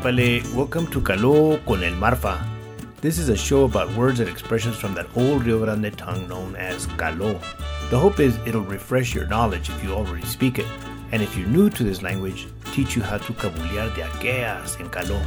Epale, welcome to Caló con el Marfa. This is a show about words and expressions from that old Rio Grande tongue known as Caló. The hope is it'll refresh your knowledge if you already speak it, and if you're new to this language, teach you how to cabulear de aqueas en Caló.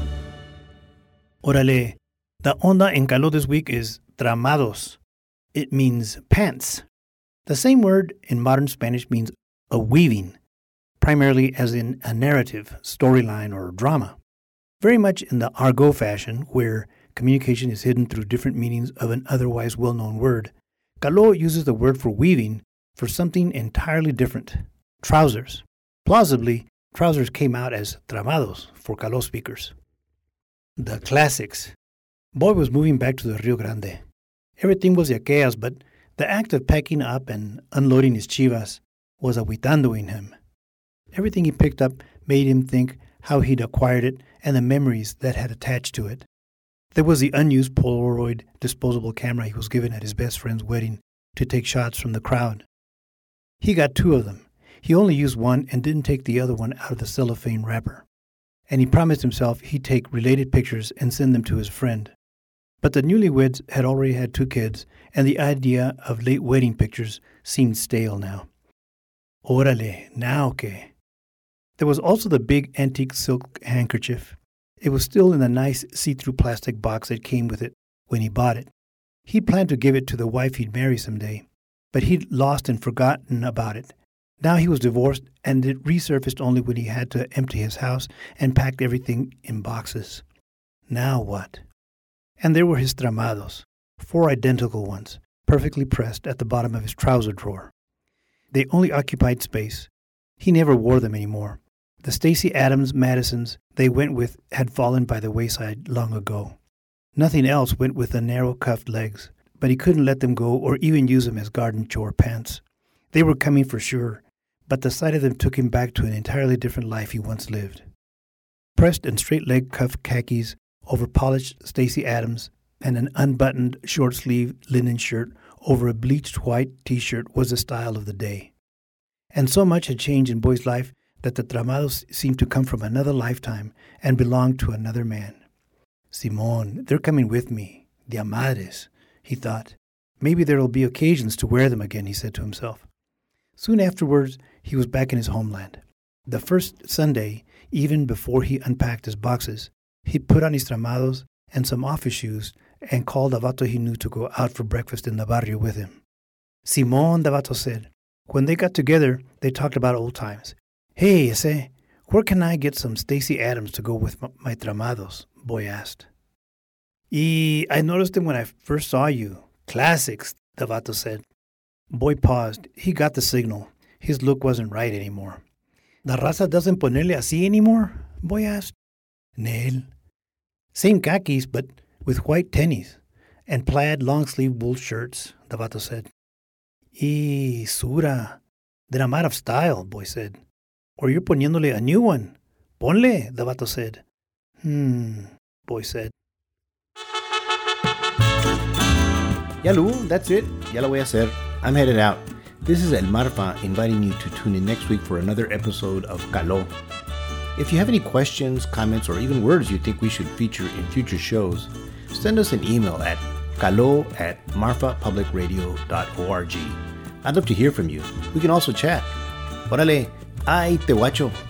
Órale, the onda en Caló this week is tramados. It means pants. The same word in modern Spanish means a weaving, primarily as in a narrative, storyline, or drama. Very much in the argot fashion, where communication is hidden through different meanings of an otherwise well-known word, Caló uses the word for weaving for something entirely different, trousers. Plausibly, trousers came out as tramados for Caló speakers. The classics. Boy was moving back to the Rio Grande. Everything was yaqueas, but the act of packing up and unloading his chivas was aguitandoing him. Everything he picked up made him think how he'd acquired it and the memories that had attached to it. There was the unused Polaroid disposable camera he was given at his best friend's wedding to take shots from the crowd. He got 2 of them. He only used one and didn't take the other one out of the cellophane wrapper. And he promised himself he'd take related pictures and send them to his friend. But the newlyweds had already had 2 kids, and the idea of late wedding pictures seemed stale now. Órale, now que? There was also the big antique silk handkerchief. It was still in the nice see-through plastic box that came with it when he bought it. He'd planned to give it to the wife he'd marry someday, but he'd lost and forgotten about it. Now he was divorced, and it resurfaced only when he had to empty his house and packed everything in boxes. Now what? And there were his tramados, 4 identical ones, perfectly pressed at the bottom of his trouser drawer. They only occupied space. He never wore them anymore. The Stacy Adams Madisons they went with had fallen by the wayside long ago. Nothing else went with the narrow-cuffed legs, but he couldn't let them go or even use them as garden chore pants. They were coming for sure, but the sight of them took him back to an entirely different life he once lived. Pressed and straight-leg cuff khakis over polished Stacy Adams and an unbuttoned short-sleeve linen shirt over a bleached white T-shirt was the style of the day. And so much had changed in Boy's life that the tramados seemed to come from another lifetime and belonged to another man. Simón, they're coming with me. Dia madres, he thought. Maybe there'll be occasions to wear them again, he said to himself. Soon afterwards, he was back in his homeland. The first Sunday, even before he unpacked his boxes, he put on his tramados and some office shoes and called a vato he knew to go out for breakfast in the barrio with him. Simón, the vato said. When they got together, they talked about old times. Hey, ese, where can I get some Stacy Adams to go with my tramados? Boy asked. I noticed them when I first saw you. Classics, the vato said. Boy paused. He got the signal. His look wasn't right anymore. ¿La raza doesn't ponerle así anymore? Boy asked. Nel. Same khakis, but with white tennies and plaid long-sleeve wool shirts, the vato said. Sura. Then I'm out of style, Boy said. Or you're poniéndole a new one. Ponle, the vato said. Boy said. Yalu, that's it. Ya lo voy a hacer. I'm headed out. This is El Marfa inviting you to tune in next week for another episode of Caló. If you have any questions, comments, or even words you think we should feature in future shows, send us an email at caló@marfapublicradio.org. I'd love to hear from you. We can also chat. Órale, ay te guacho.